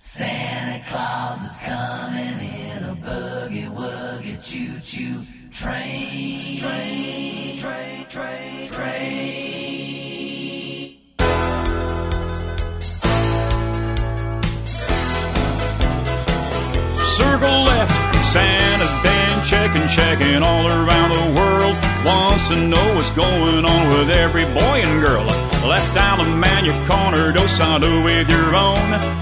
Santa Claus is coming in a boogie-woogie choo-choo train. Train, train, train, train. Circle left, Santa's been checking all around the world. Wants to know what's going on with every boy and girl. Left allemande, corner dos Santa with your own.